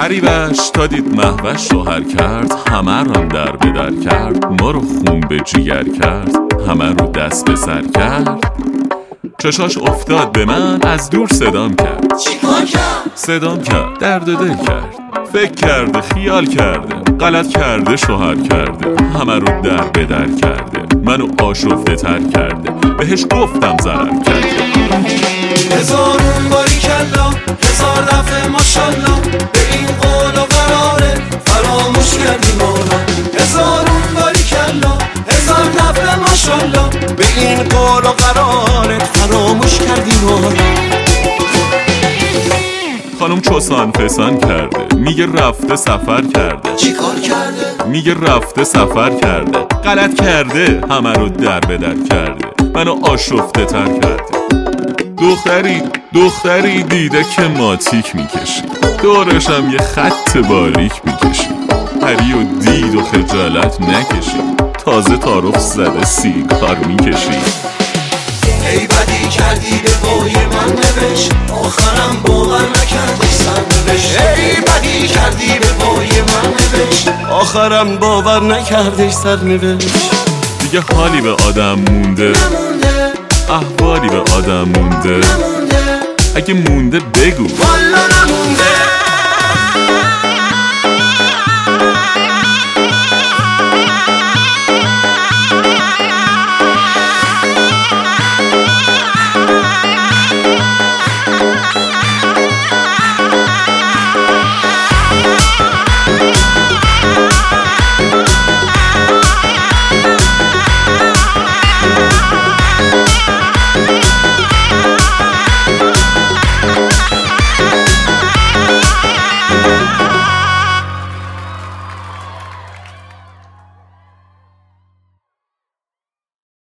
غریبش تا دید محوش شوهر کرد، همه ران در به در کرد، ما رو خون به جیگر کرد، همه رو دست به سر کرد. چشاش افتاد به من، از دور صدام کرد. چیکار کرد؟ صدام کرد، درد دل کرد. فکر کرده، خیال کرده، غلط کرده، شوهر کرده، همه رو در به در کرده، منو آشفته تر کرده، بهش گفتم ضرر کرده. هزارون باری کلا، هزار دفعه ماشالله، به این قول و قراره فراموش کردی ما را. هزارون باری کلا، هزار دفعه ماشالله، به این قول و قراره فراموش کردی ما را. خانم چوسان پسان کرده، میگه رفته سفر کرده. چیکار کرده؟ میگه رفته سفر کرده، غلط کرده، همه رو در به در کرده، منو آشفته تر کرده. دختری دیده که ماتیک میکشی، دورشم یه خط باریک میکشی، هری و دید و خجالت نکشی، تازه تعارف زده سیگار میکشی. ای بدی کردی به پای من نوشت، آخرم باور نکردی سر نوشت. ای بدی کردی به پای من نوشت، آخرم باور نکردی سر نوشت. دیگه حالی به آدم مونده، نمونده، احوالی به آدم مونده، نمونده، اگه مونده بگو والا نمونده.